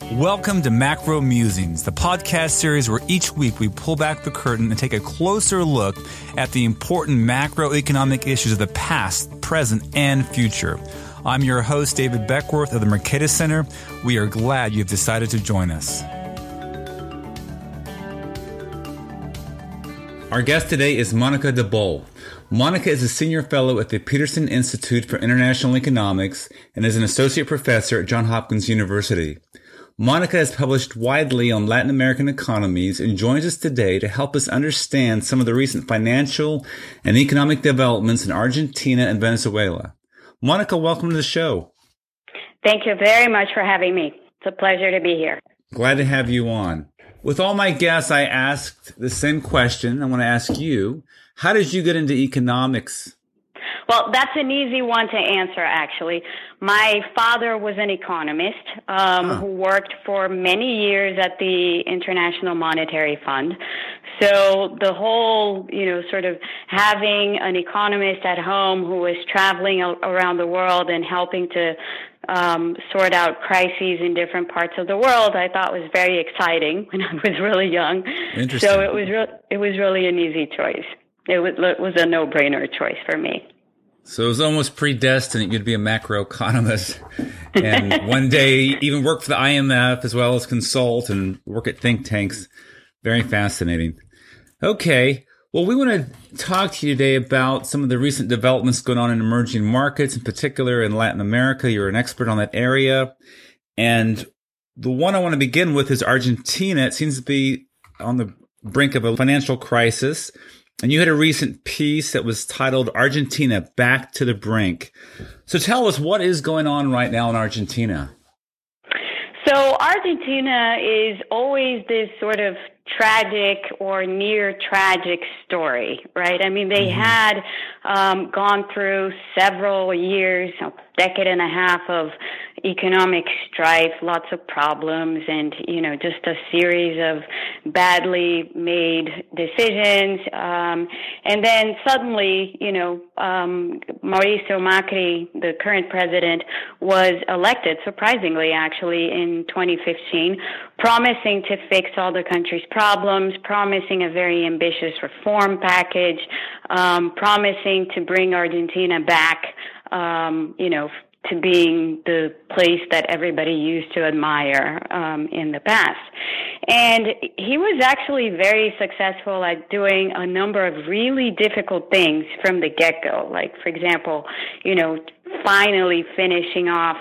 Welcome to Macro Musings, the podcast series where each week we pull back the curtain and take a closer look at the important macroeconomic issues of the past, present, and future. I'm your host, David Beckworth of the Mercatus Center. We are glad you've decided to join us. Our guest today is Monica DeBoll. Monica is a senior fellow at the Peterson Institute for International Economics and is an associate professor at Johns Hopkins University. Monica has published widely on Latin American economies and joins us today to help us understand some of the recent financial and economic developments in Argentina and Venezuela. Monica, welcome to the show. Thank you very much for having me. It's a pleasure to be here. Glad to have you on. With all my guests, I asked the same question. I want to ask you, how did you get into economics? Well, that's an easy one to answer, actually. My father was an economist who worked for many years at the International Monetary Fund. So the whole, sort of having an economist at home who was traveling around the world and helping to sort out crises in different parts of the world, I thought was very exciting when I was really young. So it was really an easy choice. It was a no-brainer choice for me. So it was almost predestined you'd be a macroeconomist and one day even work for the IMF as well as consult and work at think tanks. Very fascinating. Okay. Well, we want to talk to you today about some of the recent developments going on in emerging markets, in particular in Latin America. You're an expert on that area. And the one I want to begin with is Argentina. It seems to be on the brink of a financial crisis. And you had a recent piece that was titled Argentina Back to the Brink. So tell us, what is going on right now in Argentina? So Argentina is always this sort of tragic or near tragic story, right? I mean, they had gone through several years, a decade and a half of economic strife, lots of problems, and, just a series of badly made decisions. And then suddenly, Mauricio Macri, the current president, was elected, surprisingly, actually, in 2015, promising to fix all the country's problems, promising a very ambitious reform package, promising to bring Argentina back, to being the place that everybody used to admire in the past. And he was actually very successful at doing a number of really difficult things from the get-go. Like, for example, finally finishing off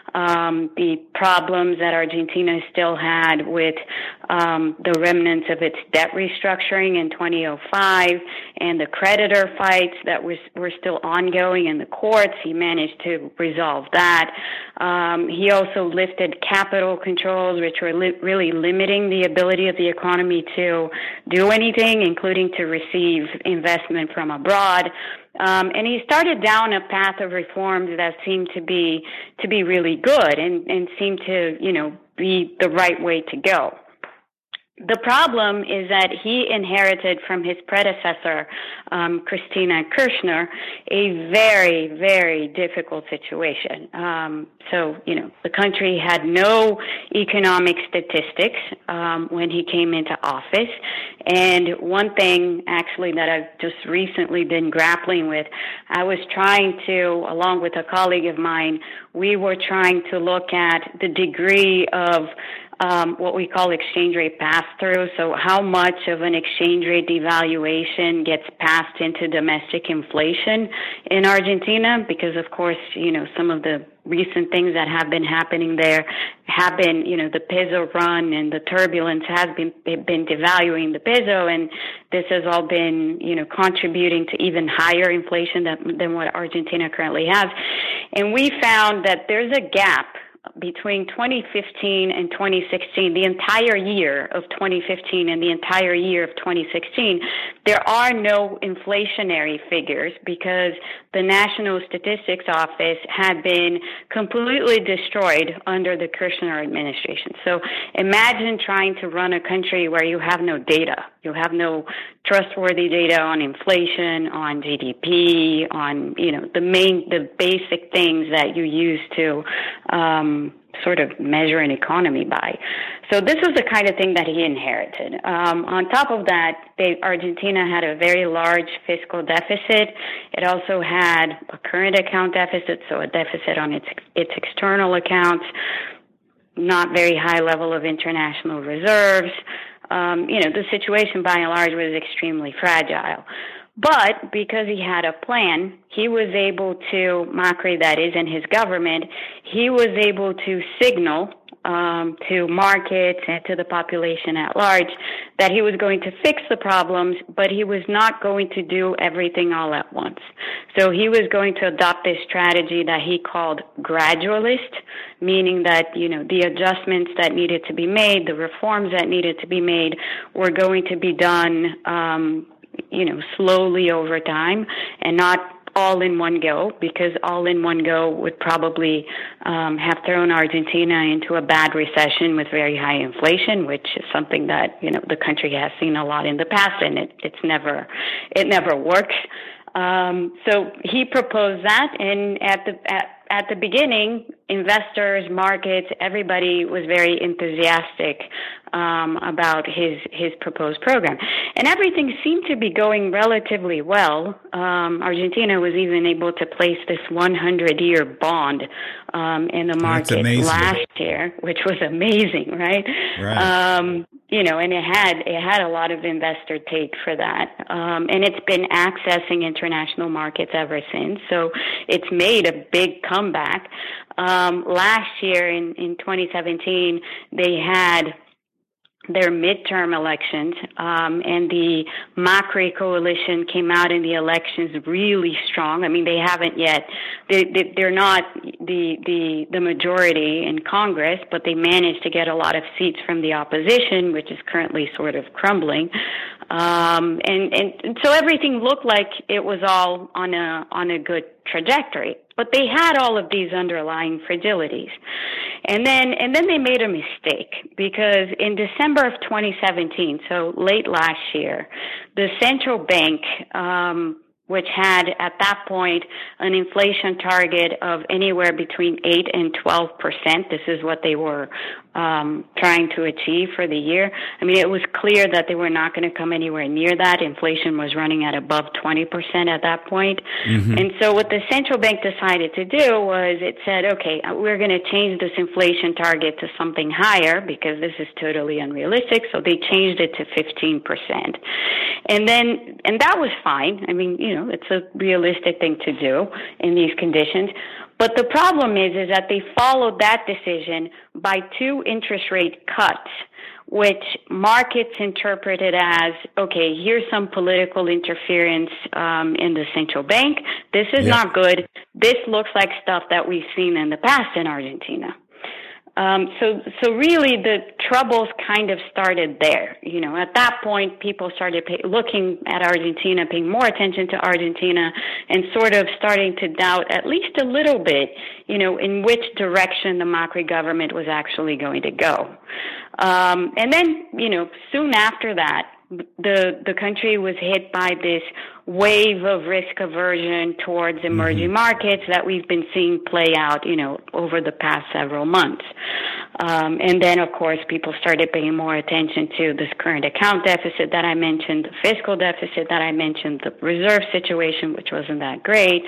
the problems that Argentina still had with the remnants of its debt restructuring in 2005 and the creditor fights that were still ongoing in the courts. He managed to resolve that. He also lifted capital controls, which were really limiting the ability of the economy to do anything, including to receive investment from abroad. And he started down a path of reforms that seemed to be really good and seemed to, be the right way to go. The problem is that he inherited from his predecessor, Cristina Kirchner, a very, very difficult situation. So, the country had no economic statistics when he came into office. And one thing, actually, that I've just recently been grappling with, I was trying to, along with a colleague of mine, we were trying to look at the degree of what we call exchange rate pass-through. So how much of an exchange rate devaluation gets passed into domestic inflation in Argentina? Because, of course, some of the recent things that have been happening there have been, the peso run and the turbulence has been devaluing the peso, and this has all been, contributing to even higher inflation than what Argentina currently has. And we found that there's a gap between 2015 and 2016, the entire year of 2015 and the entire year of 2016, there are no inflationary figures because the National Statistics Office had been completely destroyed under the Kirchner administration. So imagine trying to run a country where you have no data. You have no trustworthy data on inflation, on GDP, on, the basic things that you use to sort of measure an economy by. So this was the kind of thing that he inherited. On top of that, Argentina had a very large fiscal deficit. It also had a current account deficit, so a deficit on its external accounts, not very high level of international reserves. The situation by and large was extremely fragile. But because he had a plan, he was able to, Macri that is, and his government, he was able to signal to markets and to the population at large that he was going to fix the problems, but he was not going to do everything all at once. So he was going to adopt this strategy that he called gradualist, meaning that, the adjustments that needed to be made, the reforms that needed to be made were going to be done, slowly over time and not all in one go, because all in one go would probably have thrown Argentina into a bad recession with very high inflation, which is something that the country has seen a lot in the past, and it never works. So he proposed that, and at the beginning, investors, markets, everybody was very enthusiastic about his proposed program. And everything seemed to be going relatively well. Argentina was even able to place this 100-year bond in the market last year, which was amazing, right? Right. And it had a lot of investor take for that. And it's been accessing international markets ever since. So it's made a big comeback. Last year in 2017, they had their midterm elections, and the Macri coalition came out in the elections really strong. I mean, they haven't yet, they're not the majority in Congress, but they managed to get a lot of seats from the opposition, which is currently sort of crumbling. And so everything looked like it was all on a good trajectory. But they had all of these underlying fragilities. And then they made a mistake, because in December of 2017, so late last year, the central bank, which had at that point an inflation target of anywhere between 8 and 12%. This is what they were trying to achieve for the year. I mean, it was clear that they were not going to come anywhere near that. Inflation was running at above 20% at that point. Mm-hmm. And so what the central bank decided to do was it said, okay, we're going to change this inflation target to something higher because this is totally unrealistic. So they changed it to 15%. And that was fine. I mean, it's a realistic thing to do in these conditions. But the problem is that they followed that decision by 2 interest rate cuts, which markets interpreted as, okay, here's some political interference in the central bank. This is not good. This looks like stuff that we've seen in the past in Argentina. So really the troubles kind of started there. At that point, people started looking at Argentina, paying more attention to Argentina, and sort of starting to doubt at least a little bit, in which direction the Macri government was actually going to go. And then, soon after that, the country was hit by this wave of risk aversion towards emerging markets that we've been seeing play out, over the past several months. And then, of course, people started paying more attention to this current account deficit that I mentioned, the fiscal deficit that I mentioned, the reserve situation, which wasn't that great.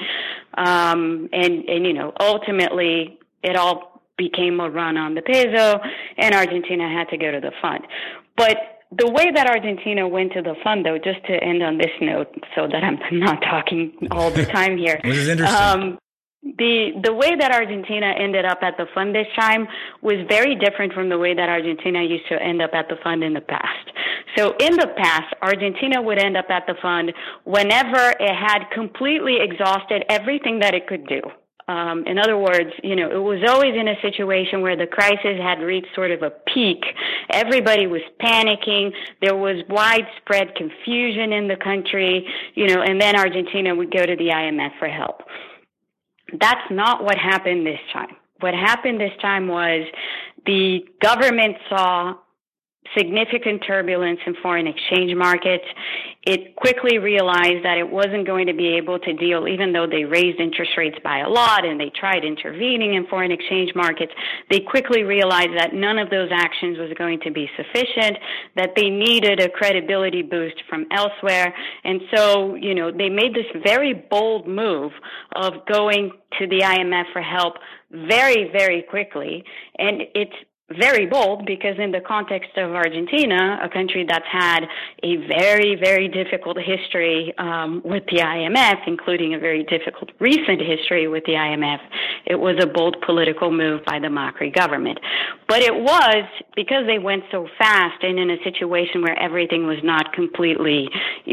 And ultimately, it all became a run on the peso, and Argentina had to go to the fund. But the way that Argentina went to the fund, though, just to end on this note, so that I'm not talking all the time here. This is interesting. The way that Argentina ended up at the fund this time was very different from the way that Argentina used to end up at the fund in the past. So in the past, Argentina would end up at the fund whenever it had completely exhausted everything that it could do. In other words, it was always in a situation where the crisis had reached sort of a peak. Everybody was panicking. There was widespread confusion in the country, and then Argentina would go to the IMF for help. That's not what happened this time. What happened this time was the government saw significant turbulence in foreign exchange markets. It quickly realized that it wasn't going to be able to deal, even though they raised interest rates by a lot and they tried intervening in foreign exchange markets, they quickly realized that none of those actions was going to be sufficient, that they needed a credibility boost from elsewhere. And so, they made this very bold move of going to the IMF for help very, very quickly. And it's very bold because in the context of Argentina, a country that's had a very, very difficult history with the IMF, including a very difficult recent history with the IMF, it was a bold political move by the Macri government. But it was because they went so fast and in a situation where everything was not completely,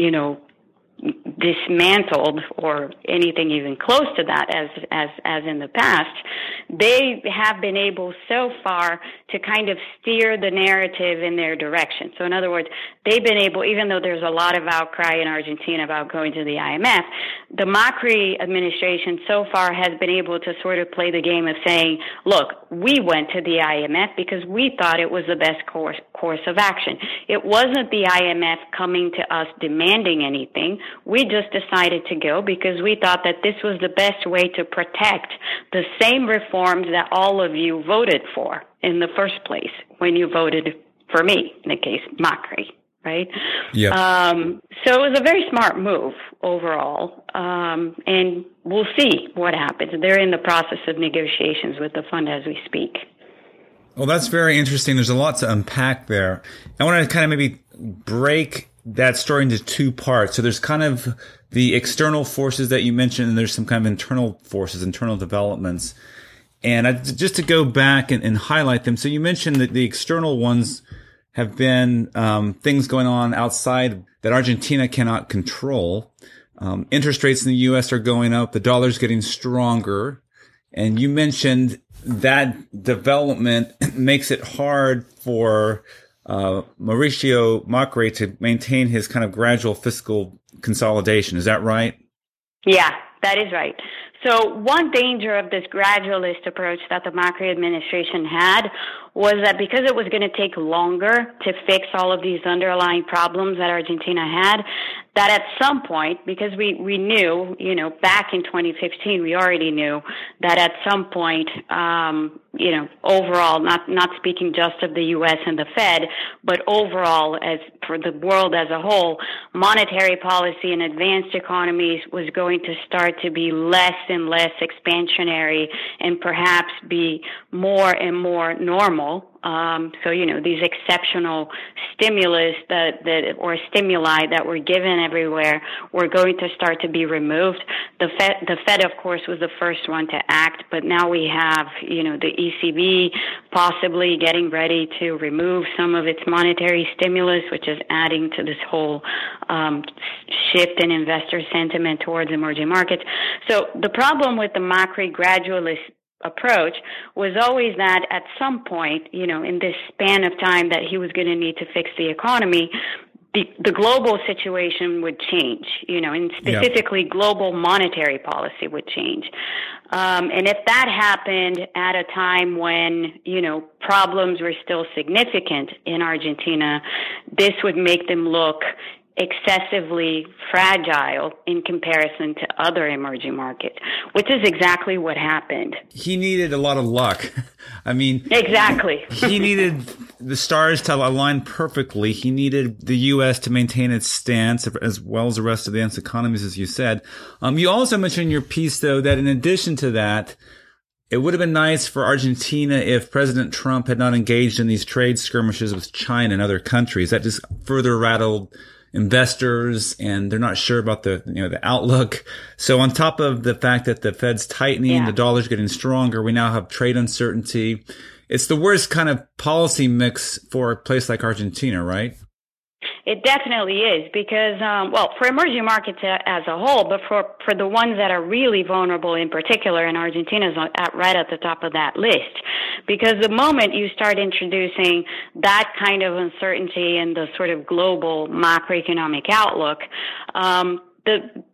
dismantled or anything even close to that as in the past, they have been able so far to kind of steer the narrative in their direction. So in other words, they've been able, even though there's a lot of outcry in Argentina about going to the IMF, the Macri administration so far has been able to sort of play the game of saying, look, we went to the IMF because we thought it was the best course of action. It wasn't the IMF coming to us demanding anything. We just decided to go because we thought that this was the best way to protect the same reforms that all of you voted for in the first place when you voted for me, in the case Macri, right? Yeah. So it was a very smart move overall, and we'll see what happens. They're in the process of negotiations with the fund as we speak. Well, that's very interesting. There's a lot to unpack there. I want to kind of maybe break that story into two parts. So there's kind of the external forces that you mentioned, and there's some kind of internal forces, internal developments. And just to go back and highlight them. So you mentioned that the external ones have been things going on outside that Argentina cannot control. Interest rates in the U.S. are going up. The dollar's getting stronger. And you mentioned that development makes it hard for Mauricio Macri to maintain his kind of gradual fiscal consolidation. Is that right? Yeah, that is right. So one danger of this gradualist approach that the Macri administration had was that because it was going to take longer to fix all of these underlying problems that Argentina had, that at some point, because we knew, back in 2015, we already knew that at some point, overall, not speaking just of the U.S. and the Fed, but overall, as for the world as a whole, monetary policy in advanced economies was going to start to be less and less expansionary and perhaps be more and more normal. These exceptional stimulus or stimuli that were given everywhere were going to start to be removed. The Fed, of course, was the first one to act, but now we have, the ECB possibly getting ready to remove some of its monetary stimulus, which is adding to this whole shift in investor sentiment towards emerging markets. So the problem with the Macri gradualist approach was always that at some point, in this span of time that he was going to need to fix the economy, the global situation would change, and specifically global monetary policy would change. And if that happened at a time when, problems were still significant in Argentina, this would make them look excessively fragile in comparison to other emerging markets, which is exactly what happened. He needed a lot of luck. I mean, exactly. He needed the stars to align perfectly. He needed the U.S. to maintain its stance as well as the rest of the economies, as you said. You also mentioned in your piece, though, that in addition to that, it would have been nice for Argentina if President Trump had not engaged in these trade skirmishes with China and other countries. That just further rattled investors, and they're not sure about the outlook. So on top of the fact that the Fed's tightening, the dollar's getting stronger, we now have trade uncertainty. It's the worst kind of policy mix for a place like Argentina, right? It definitely is because, for emerging markets as a whole, but for the ones that are really vulnerable in particular, and Argentina's right at the top of that list. Because the moment you start introducing that kind of uncertainty in the sort of global macroeconomic outlook,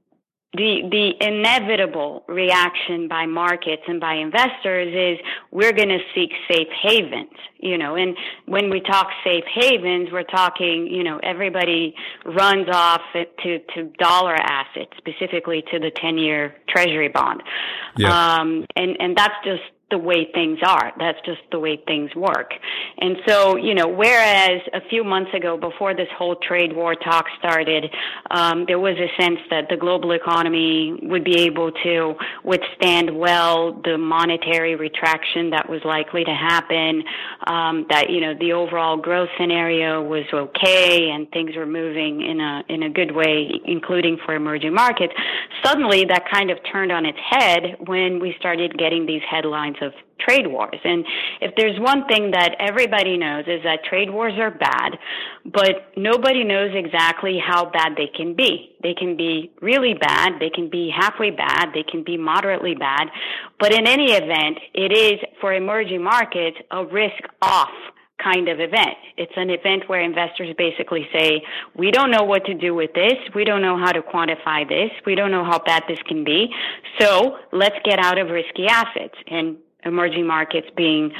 the inevitable reaction by markets and by investors is we're going to seek safe havens, and when we talk safe havens, we're talking, everybody runs off to dollar assets, specifically to the 10-year treasury bond. Yeah. And that's just the way things are. That's just the way things work. And so, whereas a few months ago, before this whole trade war talk started, there was a sense that the global economy would be able to withstand well the monetary retraction that was likely to happen, that, the overall growth scenario was okay and things were moving in a good way, including for emerging markets. Suddenly that kind of turned on its head when we started getting these headlines of trade wars. And if there's one thing that everybody knows is that trade wars are bad, but nobody knows exactly how bad they can be. They can be really bad, they can be halfway bad, they can be moderately bad, but in any event, it is, for emerging markets, a risk-off kind of event. It's an event where investors basically say, we don't know what to do with this. We don't know how to quantify this. We don't know how bad this can be. So let's get out of risky assets. And emerging markets being,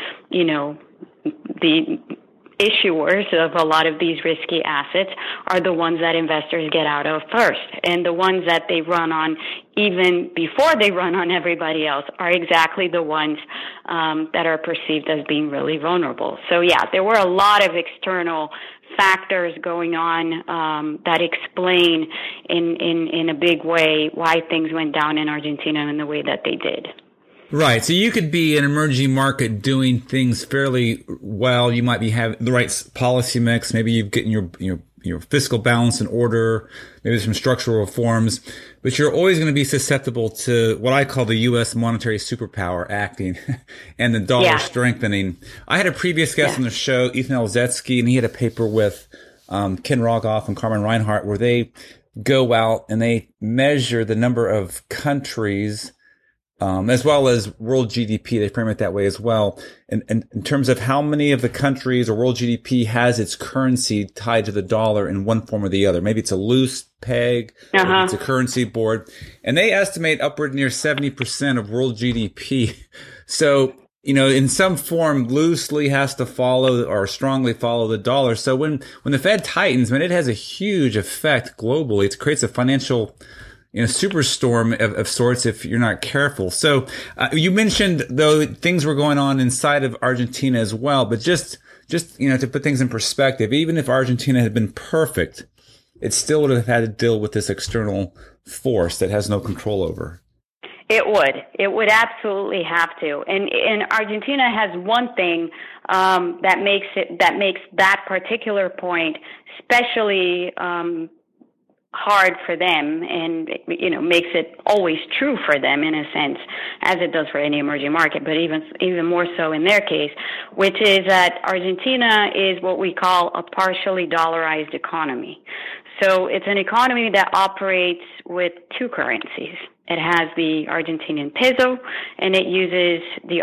the issuers of a lot of these risky assets are the ones that investors get out of first. And the ones that they run on even before they run on everybody else are exactly the ones that are perceived as being really vulnerable. So yeah, there were a lot of external factors going on that explain in a big way why things went down in Argentina in the way that they did. Right. So you could be an emerging market doing things fairly well. You might be having the right policy mix. Maybe you've getting your fiscal balance in order. Maybe some structural reforms, but you're always going to be susceptible to what I call the U.S. monetary superpower acting and the dollar strengthening. I had a previous guest on the show, Ethan Elzetsky, and he had a paper with Ken Rogoff and Carmen Reinhart where they go out and they measure the number of countries as well as world GDP. They frame it that way as well. And in terms of how many of the countries or world GDP has its currency tied to the dollar in one form or the other. Maybe it's a loose peg, maybe it's a currency board. And they estimate upward near 70% of world GDP. So, in some form loosely has to follow or strongly follow the dollar. So when the Fed tightens, it has a huge effect globally. It creates a financial superstorm of sorts if you're not careful. So you mentioned, though, things were going on inside of Argentina as well. But just to put things in perspective, even if Argentina had been perfect, it still would have had to deal with this external force that has no control over. It would absolutely have to. And Argentina has one thing that makes that particular point especially hard for them, and makes it always true for them in a sense, as it does for any emerging market, but even more so in their case, which is that Argentina is what we call a partially dollarized economy. So it's an economy that operates with two currencies. It has the Argentinian peso, and it uses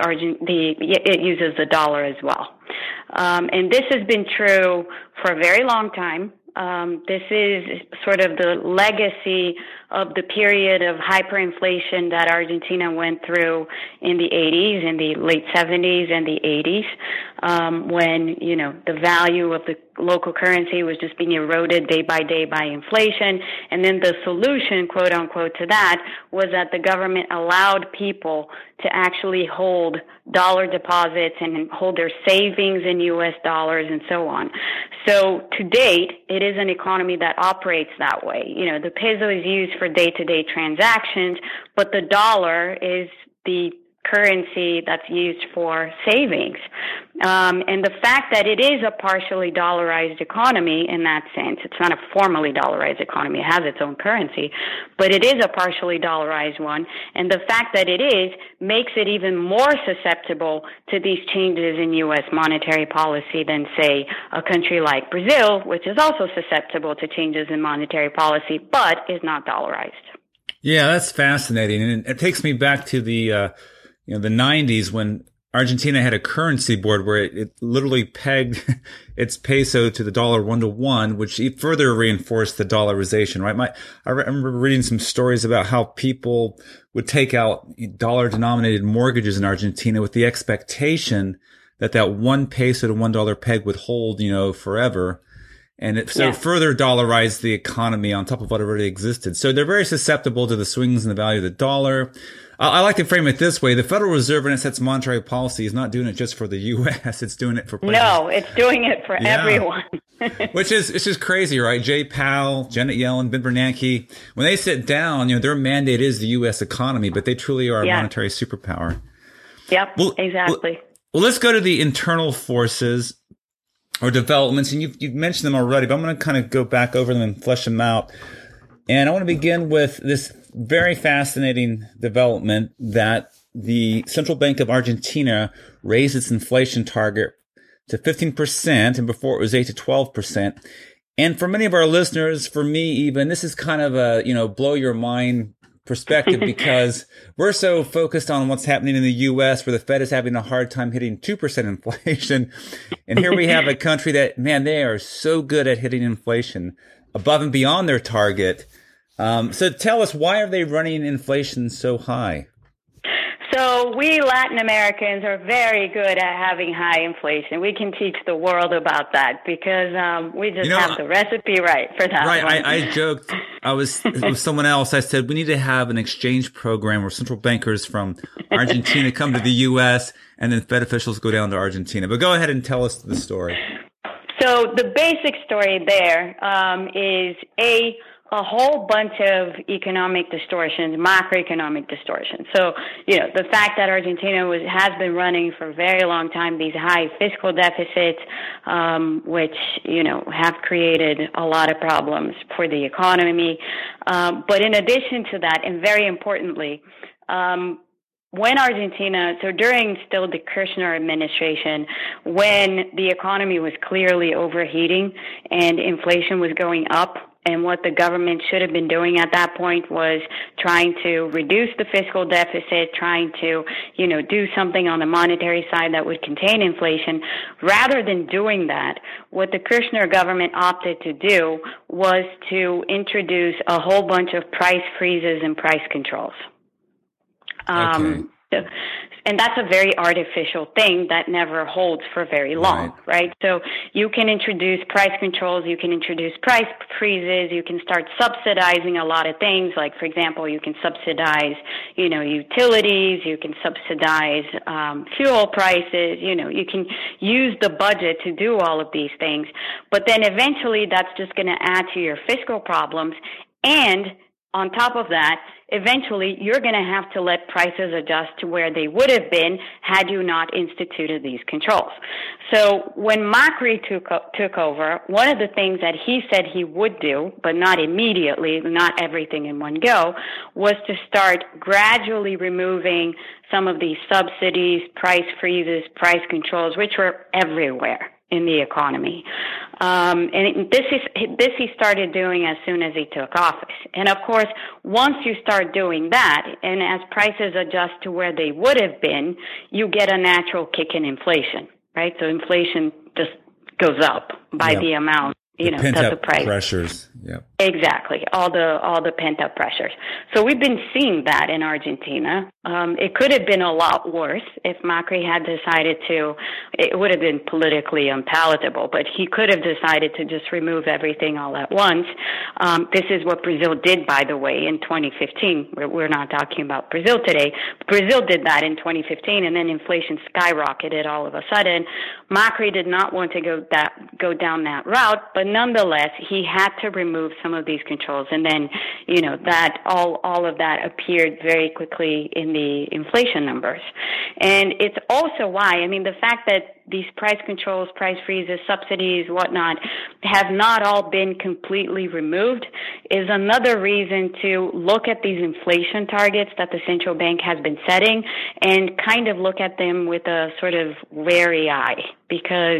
the dollar as well. And this has been true for a very long time. This is sort of the legacy of the period of hyperinflation that Argentina went through in the 80s, in the late 70s and the 80s, when, the value of the local currency was just being eroded day by day by inflation. And then the solution, quote unquote, to that was that the government allowed people to actually hold dollar deposits and hold their savings in U.S. dollars and so on. So to date, it is an economy that operates that way. The peso is used for day-to-day transactions, but the dollar is the currency that's used for savings. And the fact that it is a partially dollarized economy in that sense, it's not a formally dollarized economy, it has its own currency, but it is a partially dollarized one. And the fact that it is makes it even more susceptible to these changes in U.S. monetary policy than, say, a country like Brazil, which is also susceptible to changes in monetary policy, but is not dollarized. Yeah, that's fascinating. And it takes me back to the 90s when Argentina had a currency board where it literally pegged its peso to the dollar 1-to-1, which further reinforced the dollarization, right? I remember reading some stories about how people would take out dollar denominated mortgages in Argentina with the expectation that 1 peso to $1 peg would hold, forever. And it further dollarized the economy on top of what already existed. So they're very susceptible to the swings in the value of the dollar. I like to frame it this way. The Federal Reserve, when it sets monetary policy, is not doing it just for the U.S. It's doing it for places. No, it's doing it for everyone. Which is, it's just crazy, right? Jay Powell, Janet Yellen, Ben Bernanke, when they sit down, their mandate is the U.S. economy, but they truly are a monetary superpower. Yep, exactly. Well, let's go to the internal forces or developments, and you've mentioned them already, but I'm going to kind of go back over them and flesh them out. And I want to begin with this very fascinating development that the Central Bank of Argentina raised its inflation target to 15%, and before it was 8 to 12%. And for many of our listeners, for me even, this is kind of a, blow your mind perspective because we're so focused on what's happening in the U.S. where the Fed is having a hard time hitting 2% inflation. And here we have a country that, man, they are so good at hitting inflation above and beyond their target. So tell us, why are they running inflation so high? So we Latin Americans are very good at having high inflation. We can teach the world about that because we just have the recipe right for that. Right. I joked. I was with someone else. I said, we need to have an exchange program where central bankers from Argentina come to the U.S. and then Fed officials go down to Argentina. But go ahead and tell us the story. So the basic story there is a whole bunch of economic distortions, macroeconomic distortions. So, the fact that Argentina has been running for a very long time these high fiscal deficits, which, have created a lot of problems for the economy. But in addition to that, and very importantly, when Argentina, so during still the Kirchner administration, when the economy was clearly overheating and inflation was going up, and what the government should have been doing at that point was trying to reduce the fiscal deficit, trying to, do something on the monetary side that would contain inflation. Rather than doing that, what the Kirchner government opted to do was to introduce a whole bunch of price freezes and price controls. Okay. And that's a very artificial thing that never holds for very long, right? So you can introduce price controls, you can introduce price freezes, you can start subsidizing a lot of things. Like, for example, you can subsidize, utilities, you can subsidize fuel prices, you can use the budget to do all of these things. But then eventually that's just going to add to your fiscal problems. And on top of that, eventually you're going to have to let prices adjust to where they would have been had you not instituted these controls. So when Macri took over, one of the things that he said he would do, but not immediately, not everything in one go, was to start gradually removing some of these subsidies, price freezes, price controls, which were everywhere in the economy. And this he started doing as soon as he took office. And of course, once you start doing that, and as prices adjust to where they would have been, you get a natural kick in inflation, right? So inflation just goes up by the amount, that the price pressures. Yeah. Exactly. All the pent up pressures. So we've been seeing that in Argentina. It could have been a lot worse if Macri had decided to. It would have been politically unpalatable, but he could have decided to just remove everything all at once. This is what Brazil did, by the way, in 2015. We're not talking about Brazil today. Brazil did that in 2015, and then inflation skyrocketed all of a sudden. Macri did not want to go down that route, but nonetheless, he had to remove some of these controls, and then that all of that appeared very quickly in the inflation numbers. And it's also why, the fact that these price controls, price freezes, subsidies, whatnot, have not all been completely removed is another reason to look at these inflation targets that the central bank has been setting and kind of look at them with a sort of wary eye, because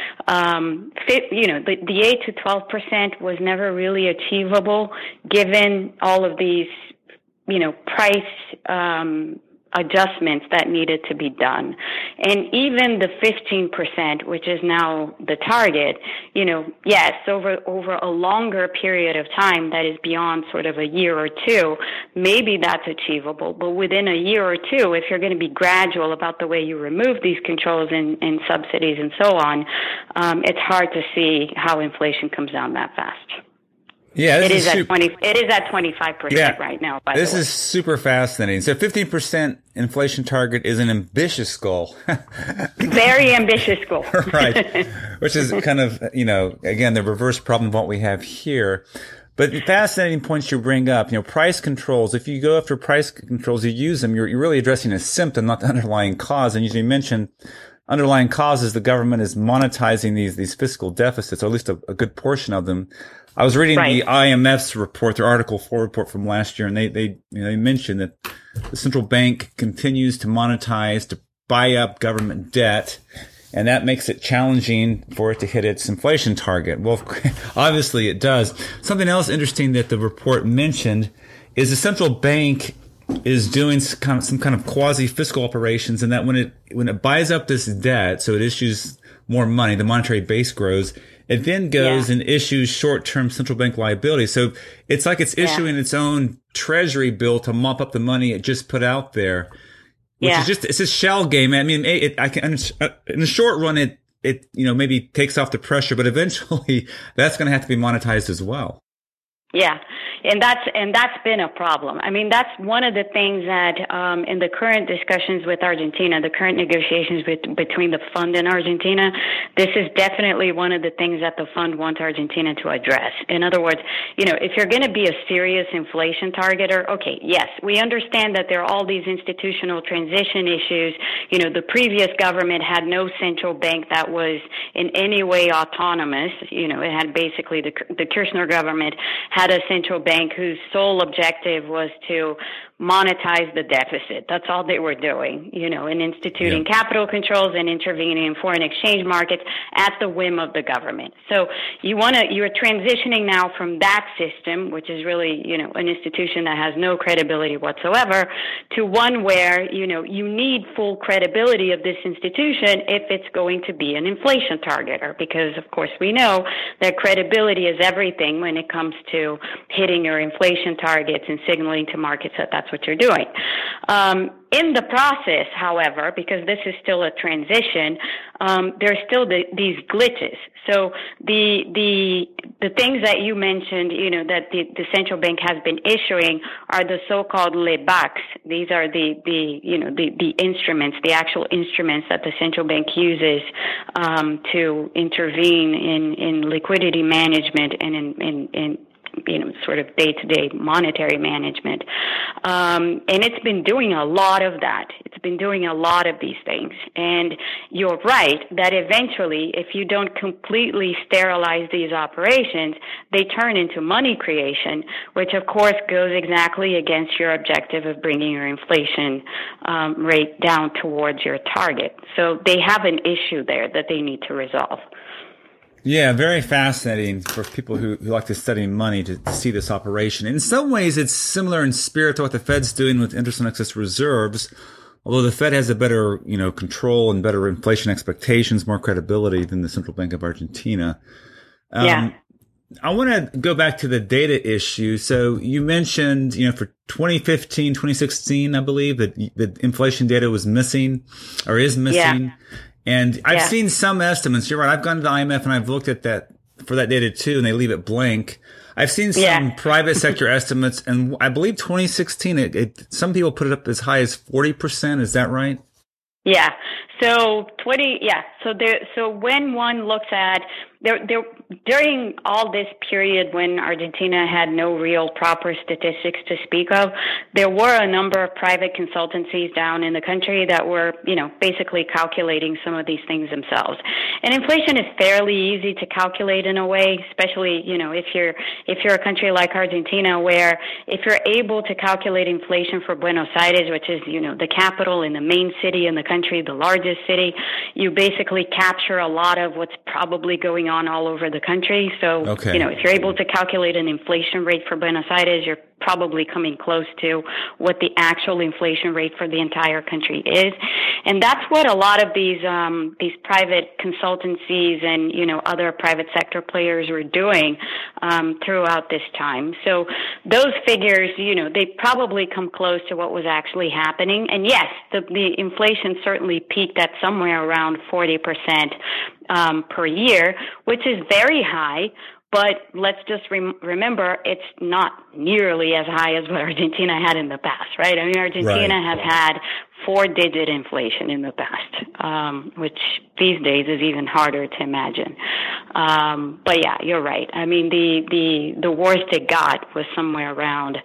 the 8 to 12% was never really achievable given all of these price adjustments that needed to be done. And even the 15%, which is now the target, yes, over a longer period of time that is beyond sort of a year or two, maybe that's achievable. But within a year or two, if you're going to be gradual about the way you remove these controls and subsidies and so on, it's hard to see how inflation comes down that fast. Yeah, it is at 25% right now. By this the way. is super fascinating. So, 15% inflation target is an ambitious goal. Very ambitious goal, right? Which is kind of again the reverse problem of what we have here. But fascinating points you bring up. Price controls. If you go after price controls, you use them. You're really addressing a symptom, not the underlying cause. And you mentioned underlying causes. The government is monetizing these fiscal deficits, or at least a good portion of them. I was reading the IMF's report, their Article 4 report from last year, and they mentioned that the central bank continues to monetize, to buy up government debt, and that makes it challenging for it to hit its inflation target. Well, obviously it does. Something else interesting that the report mentioned is the central bank is doing some kind of quasi-fiscal operations, and that when it buys up this debt, so it issues more money, the monetary base grows. It then goes and issues short-term central bank liability. So it's like it's issuing its own treasury bill to mop up the money it just put out there. Which is it's a shell game. I mean, in the short run, it maybe takes off the pressure, but eventually that's going to have to be monetized as well. Yeah, and that's been a problem. I mean, that's one of the things that in the current discussions with Argentina, the current negotiations between the fund and Argentina, this is definitely one of the things that the fund wants Argentina to address. In other words, if you're going to be a serious inflation targeter, okay, yes, we understand that there are all these institutional transition issues. The previous government had no central bank that was in any way autonomous. It had basically the Kirchner government had a central bank whose sole objective was to monetize the deficit. That's all they were doing, in instituting capital controls and intervening in foreign exchange markets at the whim of the government. So you're transitioning now from that system, which is really, an institution that has no credibility whatsoever, to one where, you need full credibility of this institution if it's going to be an inflation targeter, because of course we know that credibility is everything when it comes to hitting your inflation targets and signaling to markets that that's what you're doing. In the process, however, because this is still a transition, there's still these glitches. So the things that you mentioned, that the central bank has been issuing are the so-called LEBACs. These are the instruments, the actual instruments that the central bank uses to intervene in liquidity management and in sort of day-to-day monetary management. And it's been doing a lot of that. It's been doing a lot of these things. And you're right that eventually, if you don't completely sterilize these operations, they turn into money creation, which of course goes exactly against your objective of bringing your inflation rate down towards your target. So they have an issue there that they need to resolve. Yeah, very fascinating for people who like to study money to see this operation. In some ways, it's similar in spirit to what the Fed's doing with interest on excess reserves, although the Fed has a better, control and better inflation expectations, more credibility than the Central Bank of Argentina. I want to go back to the data issue. So you mentioned, for 2015, 2016, I believe that the inflation data was missing or is missing. Yeah. And I've seen some estimates. You're right. I've gone to the IMF and I've looked at that for that data too, and they leave it blank. I've seen some private sector estimates, and I believe 2016, some people put it up as high as 40%. Is that right? Yeah. So So when one looks at during all this period when Argentina had no real proper statistics to speak of, there were a number of private consultancies down in the country that were, basically calculating some of these things themselves. And inflation is fairly easy to calculate in a way, especially, if you're a country like Argentina, where if you're able to calculate inflation for Buenos Aires, which is, the capital and the main city in the country, the largest city, you basically capture a lot of what's probably going on all over the country. So, if you're able to calculate an inflation rate for Buenos Aires, you're probably coming close to what the actual inflation rate for the entire country is. And that's what a lot of these private consultancies and, other private sector players were doing throughout this time. So those figures, they probably come close to what was actually happening. And yes, the inflation certainly peaked at somewhere around 40% per year, which is very high. But let's just remember, it's not nearly as high as what Argentina had in the past, right? I mean, Argentina has had 4-digit inflation in the past, which these days is even harder to imagine. But yeah, you're right. I mean, the worst it got was somewhere around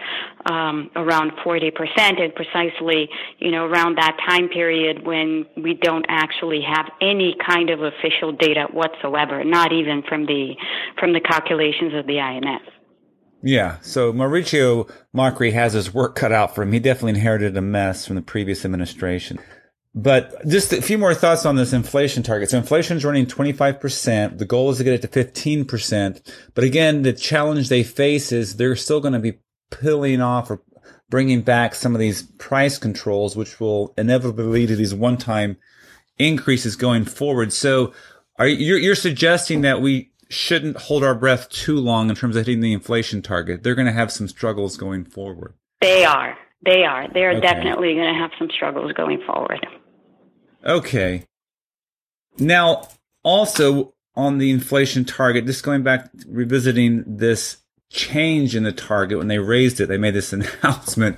40%, and precisely, around that time period when we don't actually have any kind of official data whatsoever, not even from the calculations of the IMF. Yeah, so Mauricio Macri has his work cut out for him. He definitely inherited a mess from the previous administration. But just a few more thoughts on this inflation target. So inflation is running 25%. The goal is to get it to 15%. But again, the challenge they face is they're still going to be peeling off or bringing back some of these price controls, which will inevitably lead to these one-time increases going forward. So you're suggesting that we shouldn't hold our breath too long in terms of hitting the inflation target. They're going to have some struggles going forward. They are. They're definitely going to have some struggles going forward. Okay. Now, also on the inflation target, just going back, revisiting this change in the target when they raised it, they made this announcement.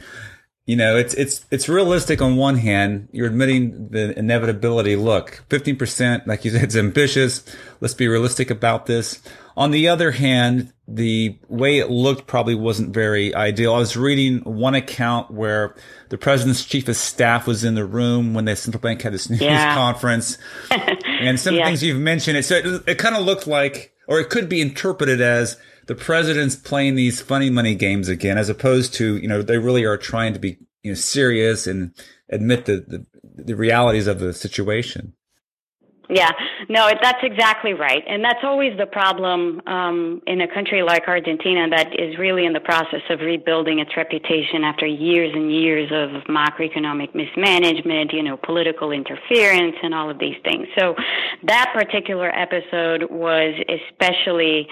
It's realistic on one hand. You're admitting the inevitability. Look, 15%, like you said, it's ambitious. Let's be realistic about this. On the other hand, the way it looked probably wasn't very ideal. I was reading one account where the president's chief of staff was in the room when the central bank had this news conference. And some things you've mentioned, it kind of looked like, or it could be interpreted as, the president's playing these funny money games again, as opposed to, they really are trying to be, serious and admit the realities of the situation. Yeah, no, that's exactly right. And that's always the problem in a country like Argentina that is really in the process of rebuilding its reputation after years and years of macroeconomic mismanagement, political interference and all of these things. So that particular episode was especially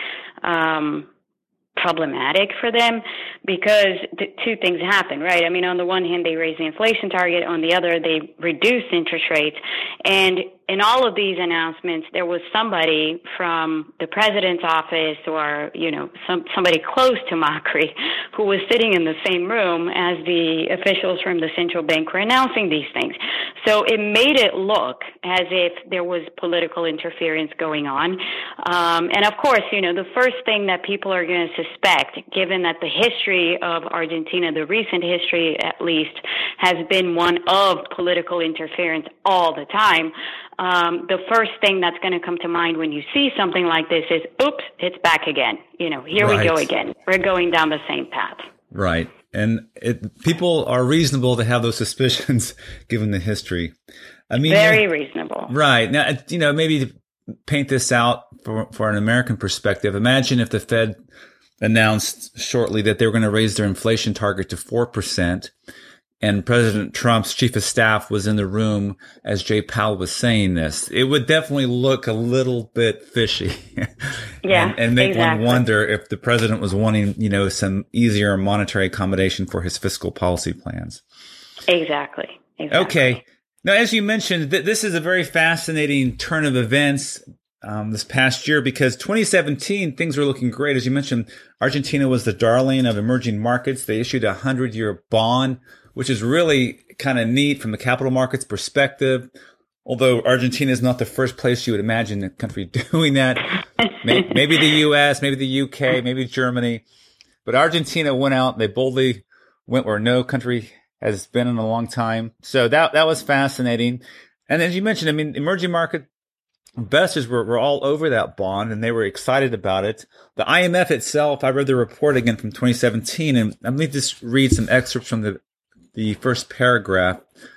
problematic for them because two things happen, right? I mean, on the one hand, they raise the inflation target. On the other, they reduce interest rates. And in all of these announcements, there was somebody from the president's office or, somebody close to Macri who was sitting in the same room as the officials from the central bank were announcing these things. So it made it look as if there was political interference going on. And of course, the first thing that people are going to suspect, given that the history of Argentina, the recent history at least, has been one of political interference all the time, the first thing that's going to come to mind when you see something like this is, oops, it's back again. Here we go again. We're going down the same path. Right. And people are reasonable to have those suspicions given the history. I mean, very reasonable. Right. Now, maybe to paint this out for an American perspective, imagine if the Fed announced shortly that they were going to raise their inflation target to 4%. And President Trump's chief of staff was in the room as Jay Powell was saying this. It would definitely look a little bit fishy. and make one wonder if the president was wanting, some easier monetary accommodation for his fiscal policy plans. Exactly. Okay. Now, as you mentioned, this is a very fascinating turn of events this past year because 2017, things were looking great. As you mentioned, Argentina was the darling of emerging markets. They issued a 100-year bond, which is really kind of neat from the capital markets perspective. Although Argentina is not the first place you would imagine a country doing that. Maybe the U.S., maybe the U.K., maybe Germany. But Argentina went out. They boldly went where no country has been in a long time. So that was fascinating. And as you mentioned, I mean, emerging market investors were all over that bond and they were excited about it. The IMF itself, I read the report again from 2017, and let me just read some excerpts from the first paragraph.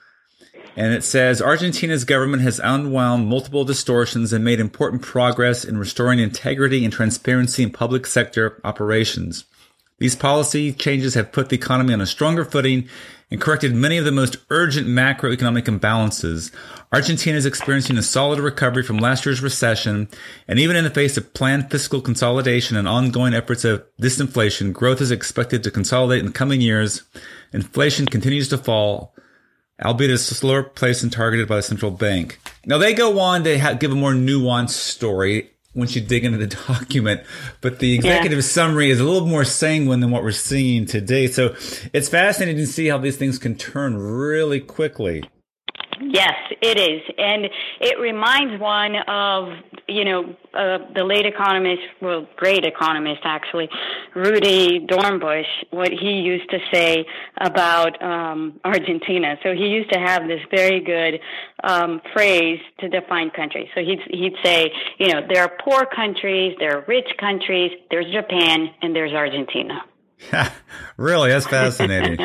And it says, Argentina's government has unwound multiple distortions and made important progress in restoring integrity and transparency in public sector operations. These policy changes have put the economy on a stronger footing and corrected many of the most urgent macroeconomic imbalances. Argentina is experiencing a solid recovery from last year's recession, and even in the face of planned fiscal consolidation and ongoing efforts of disinflation, growth is expected to consolidate in the coming years. Inflation continues to fall, albeit at a slower pace than targeted by the central bank. Now, they go on to give a more nuanced story once you dig into the document, but the executive summary is a little more sanguine than what we're seeing today. So it's fascinating to see how these things can turn really quickly. Yes, it is. And it reminds one of, the late economist, great economist actually, Rudi Dornbusch, what he used to say about Argentina. So he used to have this very good phrase to define countries. So he'd say, there are poor countries, there are rich countries, there's Japan, and there's Argentina. Really? That's fascinating.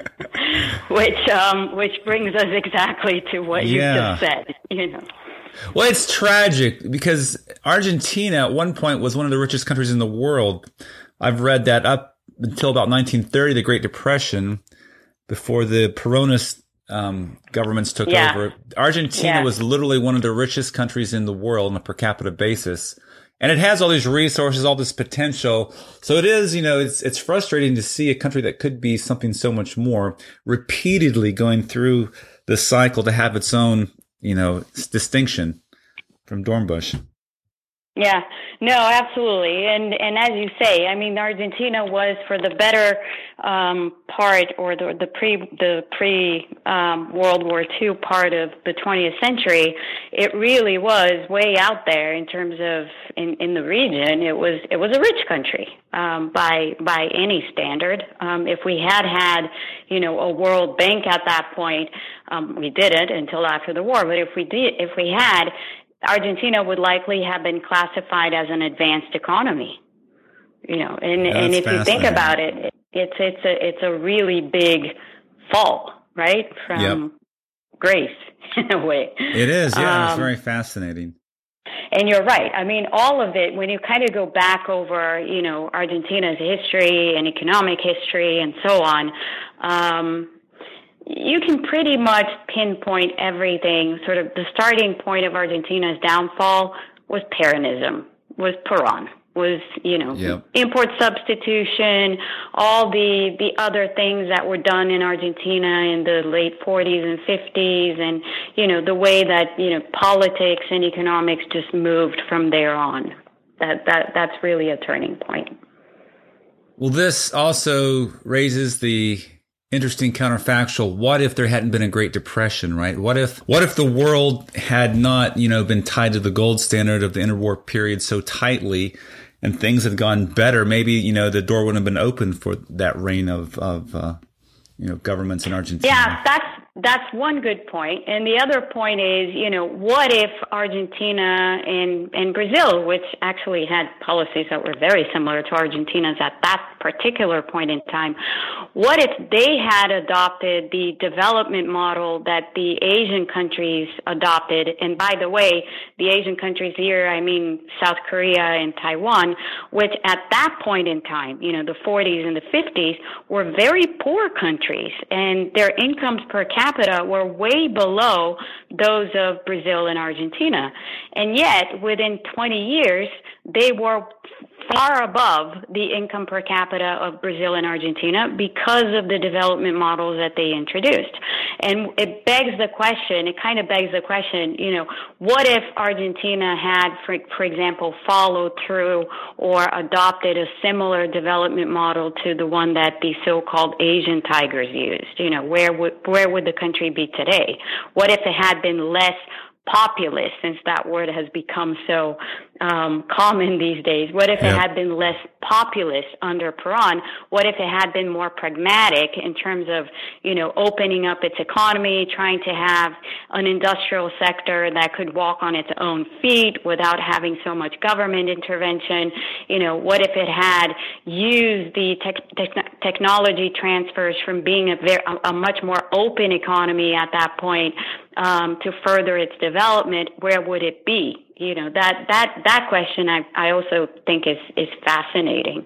Which brings us exactly to what you just said, Well, it's tragic because Argentina at one point was one of the richest countries in the world. I've read that up until about 1930, the Great Depression, before the Peronist governments took over. Argentina was literally one of the richest countries in the world on a per capita basis. And it has all these resources, all this potential. So it is, it's frustrating to see a country that could be something so much more repeatedly going through the cycle to have its own, distinction from Dornbusch. Yeah, no, absolutely. And as you say, Argentina was for the better part, or the pre World War II part of the 20th century. It really was way out there in terms of in the region. It was a rich country by any standard. If we had a World Bank at that point, we didn't until after the war. But if we had, Argentina would likely have been classified as an advanced economy, and if you think about it, it's a really big fall, right, from grace in a way. It is, it's very fascinating. And you're right. All of it, when you kind of go back over, Argentina's history and economic history and so on, you can pretty much pinpoint everything. Sort of the starting point of Argentina's downfall was Peronism, was Perón, was, import substitution, all the other things that were done in Argentina in the late 40s and 50s, and, the way that, politics and economics just moved from there on. That's really a turning point. Well, this also raises the interesting counterfactual. What if there hadn't been a Great Depression, right? What if the world had not, been tied to the gold standard of the interwar period so tightly and things had gone better? Maybe, the door wouldn't have been open for that reign of governments in Argentina. Yeah, that's one good point. And the other point is, what if Argentina and Brazil, which actually had policies that were very similar to Argentina's at that particular point in time, what if they had adopted the development model that the Asian countries adopted? And by the way, the Asian countries here, South Korea and Taiwan, which at that point in time, the 40s and the 50s, were very poor countries, and their incomes per capita were way below those of Brazil and Argentina. And yet, within 20 years, they were far above the income per capita of Brazil and Argentina because of the development models that they introduced. And it kind of begs the question, what if Argentina had, for example, followed through or adopted a similar development model to the one that the so-called Asian tigers used? Where would the country be today? What if it had been less populist, since that word has become so common these days? What if it had been less populist under Perón? What if it had been more pragmatic in terms of, opening up its economy, trying to have an industrial sector that could walk on its own feet without having so much government intervention? What if it had used the technology transfers from being a much more open economy at that point to further its development, where would it be? That question I also think is fascinating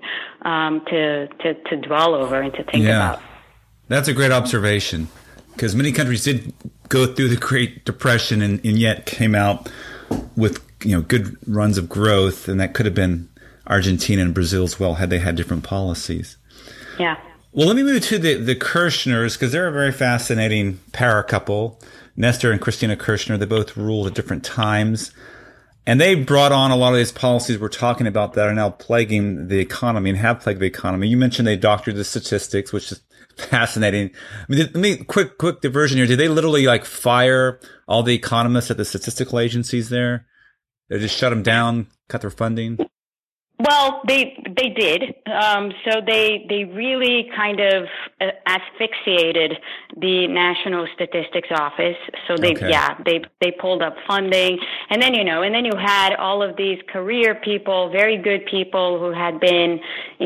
to dwell over and to think about. That's a great observation, because many countries did go through the Great Depression and yet came out with good runs of growth, and that could have been Argentina and Brazil as well had they had different policies. Yeah. Well, let me move to the Kirchners, because they're a very fascinating power couple. Nestor and Cristina Kirchner, they both ruled at different times. And they brought on a lot of these policies we're talking about that are now plaguing the economy and have plagued the economy. You mentioned they doctored the statistics, which is fascinating. I mean, let me quick diversion here. Did they literally fire all the economists at the statistical agencies there? They just shut them down, cut their funding? Well, they did. So they really kind of asphyxiated the National Statistics Office. So they pulled up funding, and then you had all of these career people, very good people who had been,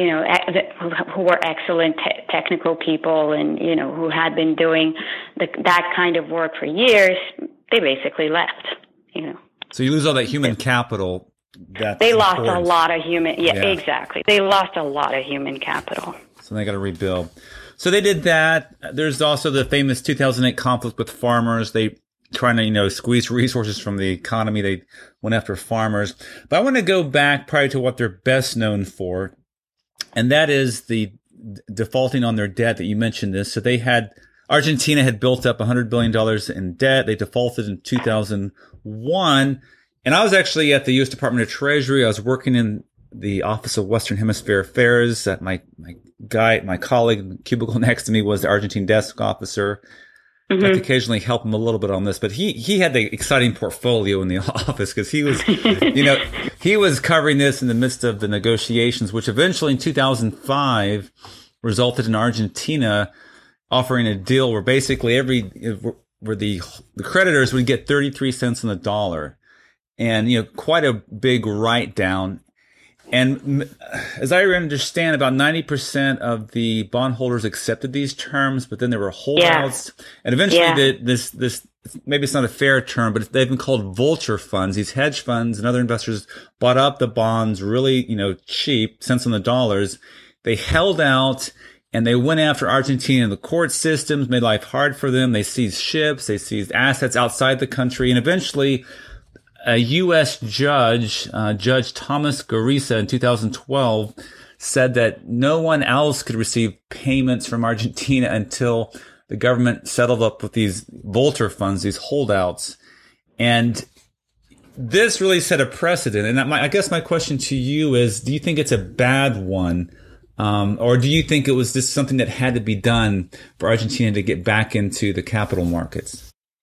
who were excellent technical people, and who had been doing that kind of work for years. They basically left. So you lose all that human capital. They lost a lot of exactly. They lost a lot of human capital. So they got to rebuild. So they did that. There's also the famous 2008 conflict with farmers. They trying to, squeeze resources from the economy. They went after farmers. But I want to go back probably to what they're best known for, and that is the defaulting on their debt that you mentioned this. So Argentina had built up $100 billion in debt. They defaulted in 2001. And I was actually at the U.S. Department of Treasury. I was working in the Office of Western Hemisphere Affairs. My colleague, cubicle next to me, was the Argentine desk officer. Mm-hmm. I could occasionally help him a little bit on this, but he had the exciting portfolio in the office, because he was, he was covering this in the midst of the negotiations, which eventually in 2005 resulted in Argentina offering a deal where basically where the creditors would get 33 cents on the dollar. And, quite a big write down. And as I understand, about 90% of the bondholders accepted these terms, but then there were holdouts. Yeah. And eventually this, maybe it's not a fair term, but they've been called vulture funds. These hedge funds and other investors bought up the bonds really, cheap, cents on the dollars. They held out and they went after Argentina. The court systems made life hard for them. They seized ships. They seized assets outside the country. And eventually, a U.S. judge, Judge Thomas Gurisa, in 2012, said that no one else could receive payments from Argentina until the government settled up with these vulture funds, these holdouts. And this really set a precedent. And I guess my question to you is, do you think it's a bad one? Or do you think it was just something that had to be done for Argentina to get back into the capital markets?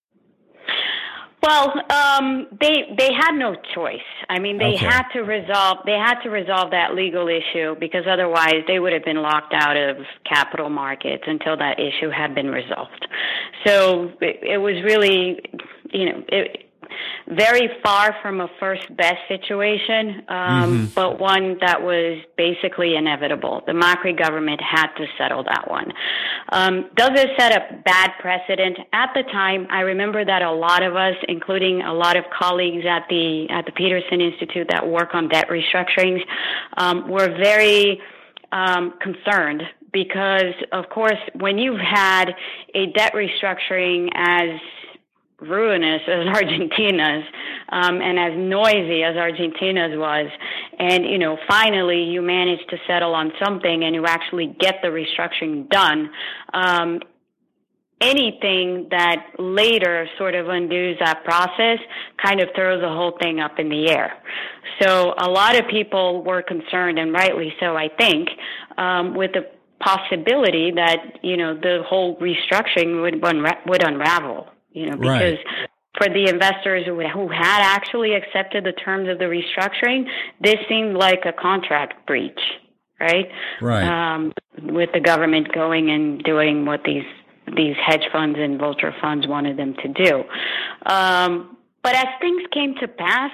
Well, they had no choice. I mean, they had to resolve that legal issue, because otherwise they would have been locked out of capital markets until that issue had been resolved. So it was really, very far from a first best situation, but one that was basically inevitable. The Macri government had to settle that one. Does it set a bad precedent? At the time, I remember that a lot of us, including a lot of colleagues at the Peterson Institute that work on debt restructurings, were very concerned, because, of course, when you've had a debt restructuring as ruinous as Argentina's, and as noisy as Argentina's was, and finally you manage to settle on something and you actually get the restructuring done, anything that later sort of undoes that process kind of throws the whole thing up in the air. So a lot of people were concerned, and rightly so, I think, with the possibility that the whole restructuring would unravel. Because right. For the investors who had actually accepted the terms of the restructuring, this seemed like a contract breach, right? Right. With the government going and doing what these hedge funds and vulture funds wanted them to do. But as things came to pass,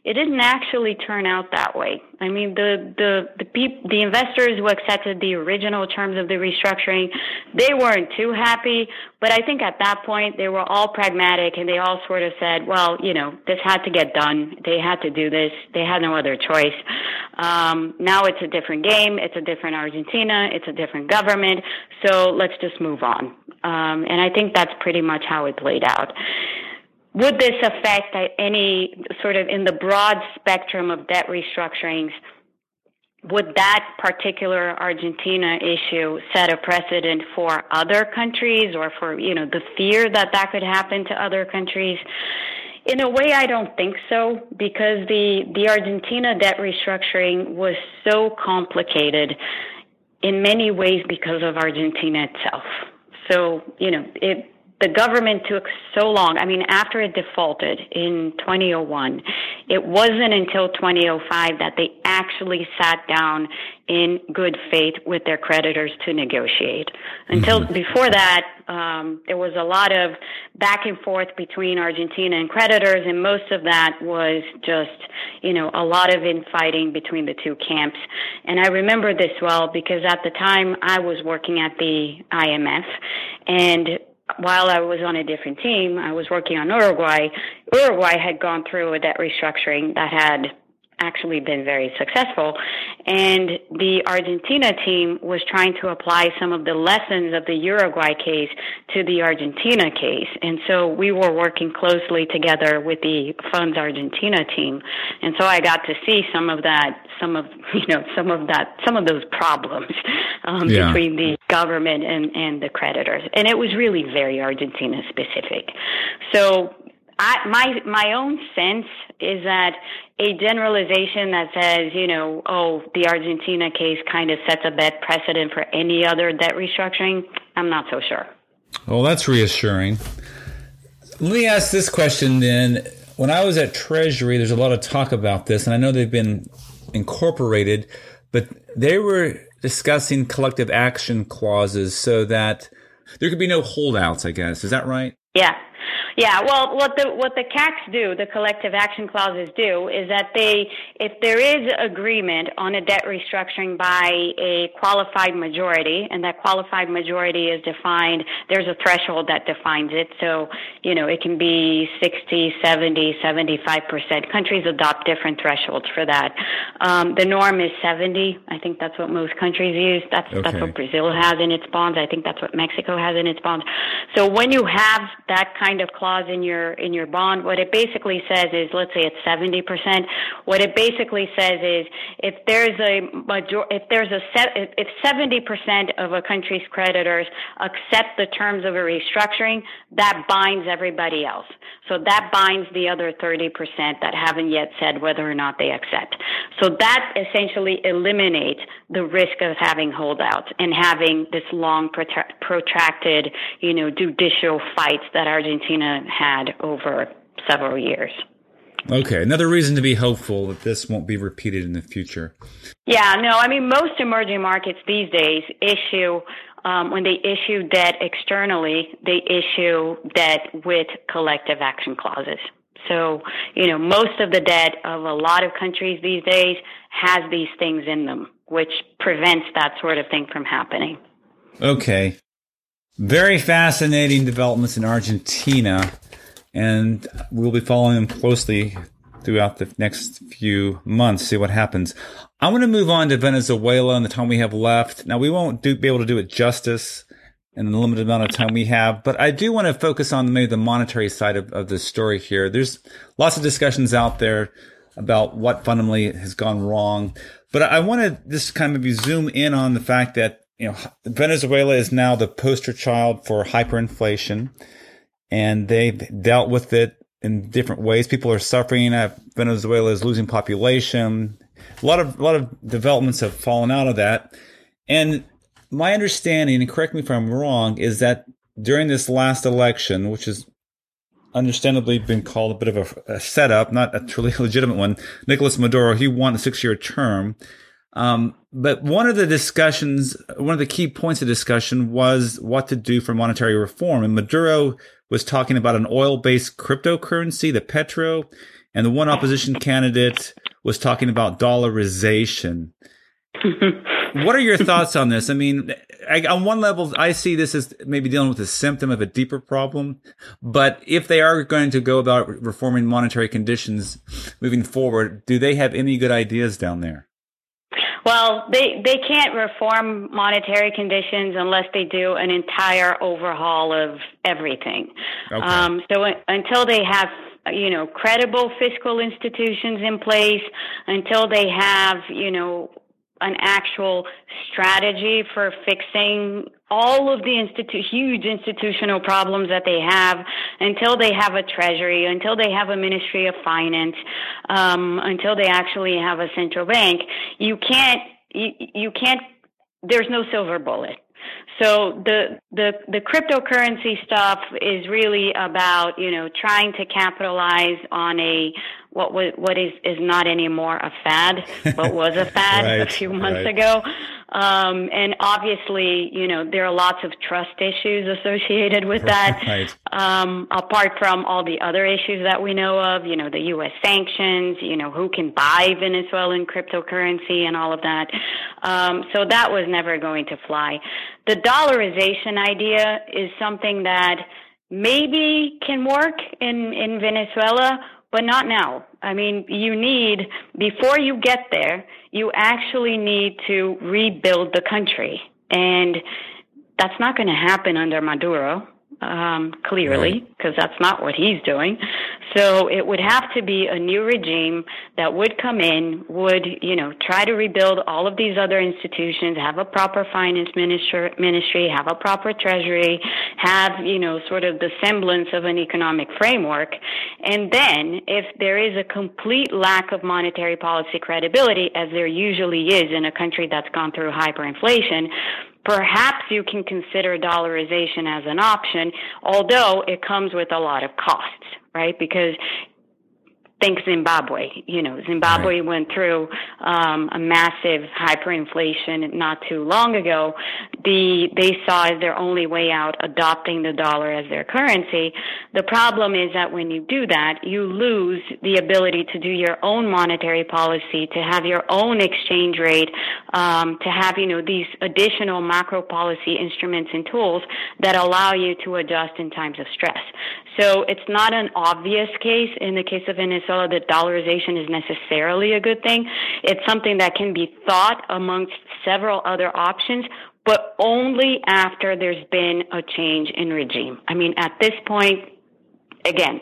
it didn't actually turn out that way. I mean, the investors who accepted the original terms of the restructuring, they weren't too happy. But I think at that point, they were all pragmatic and they all sort of said, well, this had to get done. They had to do this. They had no other choice. Now it's a different game. It's a different Argentina. It's a different government. So let's just move on. And I think that's pretty much how it played out. Would this affect any sort of in the broad spectrum of debt restructurings? Would that particular Argentina issue set a precedent for other countries or for, the fear that could happen to other countries? In a way, I don't think so, because the Argentina debt restructuring was so complicated in many ways because of Argentina itself. So, the government took so long. I mean, after it defaulted in 2001, it wasn't until 2005 that they actually sat down in good faith with their creditors to negotiate. Until before that, there was a lot of back and forth between Argentina and creditors, and most of that was just, a lot of infighting between the two camps. And I remember this well because at the time I was working at the IMF, and while I was on a different team, I was working on Uruguay. Uruguay had gone through a debt restructuring that had actually been very successful. And the Argentina team was trying to apply some of the lessons of the Uruguay case to the Argentina case. And so we were working closely together with the Funds Argentina team. And so I got to see some of those problems between the government and the creditors. And it was really very Argentina specific. So my own sense is that a generalization that says, the Argentina case kind of sets a bad precedent for any other debt restructuring, I'm not so sure. Well, that's reassuring. Let me ask this question then. When I was at Treasury, there's a lot of talk about this, and I know they've been incorporated, but they were discussing collective action clauses so that there could be no holdouts, I guess. Is that right? Yeah. Yeah, well, what the CACs do, the collective action clauses do, is that if there is agreement on a debt restructuring by a qualified majority, and that qualified majority is defined, there's a threshold that defines it. So, it can be 60, 70, 75%. Countries adopt different thresholds for that. The norm is 70. I think that's what most countries use. That's what Brazil has in its bonds. I think that's what Mexico has in its bonds. So when you have that kind of clause in your bond, what it basically says is, let's say it's 70%. What it basically says is, if 70% of a country's creditors accept the terms of a restructuring, that binds everybody else. So that binds the other 30% that haven't yet said whether or not they accept. So that essentially eliminates the risk of having holdouts and having this long protracted, judicial fights that Argentina had over several years. Okay, another reason to be hopeful that this won't be repeated in the future. Yeah, no, I mean, most emerging markets these days issue, when they issue debt externally, they issue debt with collective action clauses. So, most of the debt of a lot of countries these days has these things in them, which prevents that sort of thing from happening. Okay. Very fascinating developments in Argentina, and we'll be following them closely throughout the next few months, see what happens. I want to move on to Venezuela in the time we have left. Now, we won't be able to do it justice in the limited amount of time we have, but I do want to focus on maybe the monetary side of the story here. There's lots of discussions out there about what fundamentally has gone wrong, but I want to just kind of maybe zoom in on the fact that Venezuela is now the poster child for hyperinflation, and they've dealt with it in different ways. People are suffering. Venezuela is losing population. A lot of developments have fallen out of that. And my understanding, and correct me if I'm wrong, is that during this last election, which has understandably been called a bit of a setup, not a truly legitimate one, Nicolas Maduro, he won a 6-year term. But one of the key points of discussion was what to do for monetary reform. And Maduro was talking about an oil-based cryptocurrency, the Petro, and the one opposition candidate was talking about dollarization. What are your thoughts on this? I mean, on one level, I see this as maybe dealing with a symptom of a deeper problem. But if they are going to go about reforming monetary conditions moving forward, do they have any good ideas down there? Well, they can't reform monetary conditions unless they do an entire overhaul of everything. Okay. So until they have, credible fiscal institutions in place, until they have, an actual strategy for fixing all of the huge institutional problems that they have, until they have a treasury, until they have a ministry of finance, until they actually have a central bank, you can't, there's no silver bullet. So the cryptocurrency stuff is really about, trying to capitalize on what is not anymore a fad, but was a fad right, a few months ago. And obviously, there are lots of trust issues associated with that. Right. Apart from all the other issues that we know of, the U.S. sanctions, who can buy Venezuelan cryptocurrency and all of that. So that was never going to fly. The dollarization idea is something that maybe can work in Venezuela, but not now. I mean, before you get there, you actually need to rebuild the country. And that's not going to happen under Maduro, clearly, because that's not what he's doing. So it would have to be a new regime that would come in, would, try to rebuild all of these other institutions, have a proper finance ministry, have a proper treasury, have, sort of the semblance of an economic framework. And then if there is a complete lack of monetary policy credibility, as there usually is in a country that's gone through hyperinflation, perhaps you can consider dollarization as an option, although it comes with a lot of costs, right? Because think Zimbabwe. Zimbabwe right. went through a massive hyperinflation not too long ago. They saw as their only way out adopting the dollar as their currency. The problem is that when you do that, you lose the ability to do your own monetary policy, to have your own exchange rate, to have, these additional macro policy instruments and tools that allow you to adjust in times of stress. So it's not an obvious case in the case of Venezuela that dollarization is necessarily a good thing. It's something that can be thought amongst several other options, but only after there's been a change in regime. I mean, at this point, again,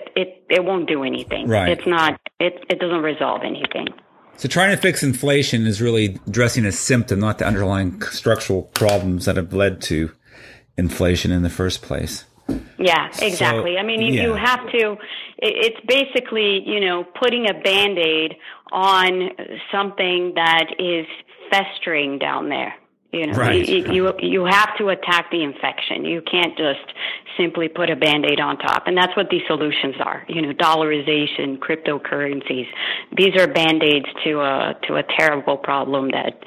it won't do anything. Right. It's not. It doesn't resolve anything. So trying to fix inflation is really addressing a symptom, not the underlying structural problems that have led to inflation in the first place. Yeah, exactly. So, I mean, you have to, it's basically, putting a Band-Aid on something that is festering down there. Right. You have to attack the infection. You can't just simply put a Band-Aid on top. And that's what these solutions are. Dollarization, cryptocurrencies. These are Band-Aids to a terrible problem that,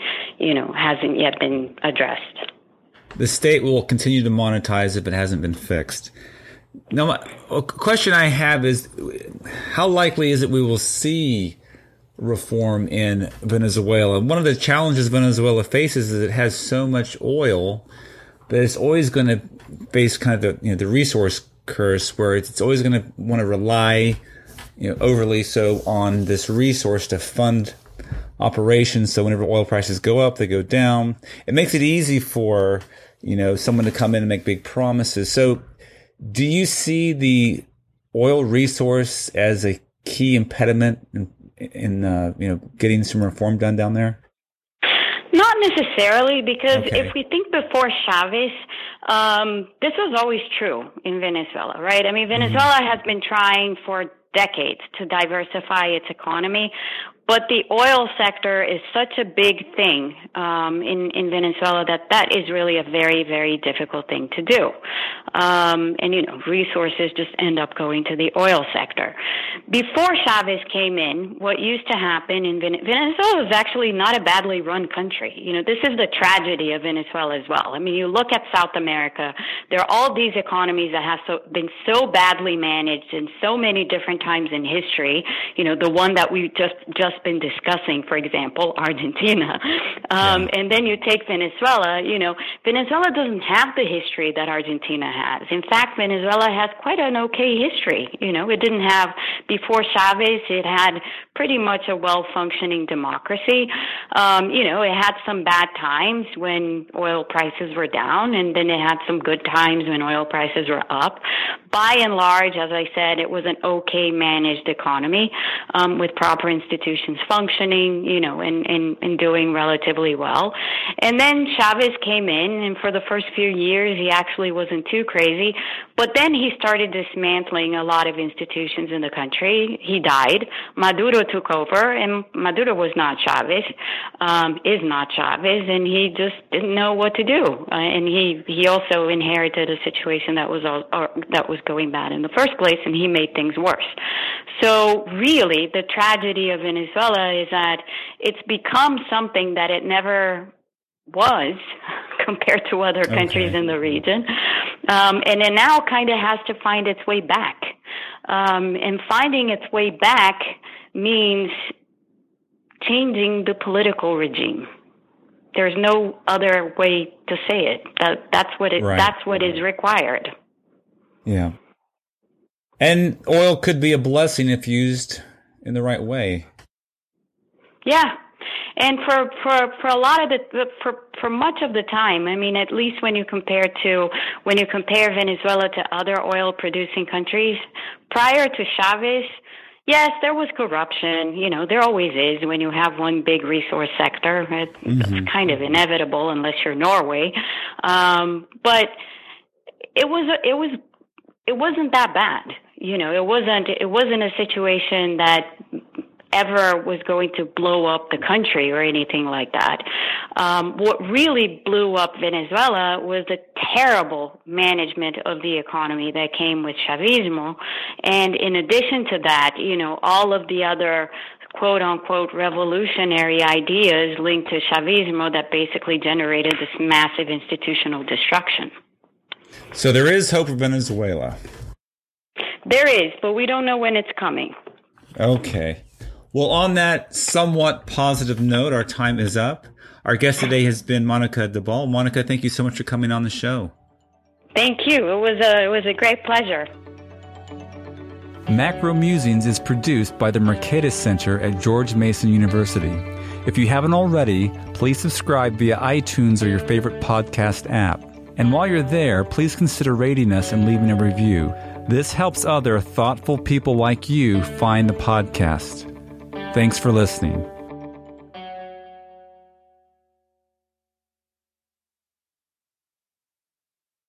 hasn't yet been addressed. The state will continue to monetize if it hasn't been fixed. Now, a question I have is, how likely is it we will see reform in Venezuela? One of the challenges Venezuela faces is it has so much oil that it's always going to face kind of the resource curse, where it's always going to want to rely, overly so on this resource to fund operations. So whenever oil prices go up, they go down. It makes it easy for, someone to come in and make big promises. So do you see the oil resource as a key impediment in getting some reform done down there? Not necessarily, because if we think before Chavez, this was always true in Venezuela, right? I mean, Venezuela has been trying for decades to diversify its economy, But the oil sector is such a big thing in Venezuela that is really a very, very difficult thing to do. And, resources just end up going to the oil sector. Before Chavez came in, what used to happen in Venezuela is actually not a badly run country. This is the tragedy of Venezuela as well. I mean, you look at South America, there are all these economies that have been so badly managed in so many different times in history. The one that we've just been discussing, for example, Argentina. And then you take Venezuela. Venezuela doesn't have the history that Argentina has. In fact, Venezuela has quite an okay history. It didn't have, before Chavez, it had pretty much a well-functioning democracy. It had some bad times when oil prices were down, and then it had some good times when oil prices were up. By and large, as I said, it was an okay managed economy with proper institutions functioning, and doing relatively well. And then Chavez came in, and for the first few years, he actually wasn't too crazy. But then he started dismantling a lot of institutions in the country. He died. Maduro took over, and Maduro was not Chavez, is not Chavez, and he just didn't know what to do. And he also inherited a situation that was going bad in the first place, and he made things worse. So really, the tragedy of Venezuela is that it's become something that it never was compared to other countries in the region. And it now kind of has to find its way back. And finding its way back means changing the political regime. There's no other way to say it. That's what is required. Yeah. And oil could be a blessing if used in the right way. Yeah. And for a lot of for much of the time, I mean, at least when you compare Venezuela to other oil producing countries, prior to Chavez, yes, there was corruption. There always is when you have one big resource sector. It's kind of inevitable unless you're Norway. But it wasn't that bad. It wasn't a situation that ever was going to blow up the country or anything like that. What really blew up Venezuela was the terrible management of the economy that came with Chavismo. And in addition to that, all of the other quote unquote revolutionary ideas linked to Chavismo that basically generated this massive institutional destruction. So there is hope for Venezuela. There is, but we don't know when it's coming. Okay. Well, on that somewhat positive note, our time is up. Our guest today has been Monica Debal. Monica, thank you so much for coming on the show. Thank you. It was a great pleasure. Macro Musings is produced by the Mercatus Center at George Mason University. If you haven't already, please subscribe via iTunes or your favorite podcast app. And while you're there, please consider rating us and leaving a review. This helps other thoughtful people like you find the podcast. Thanks for listening.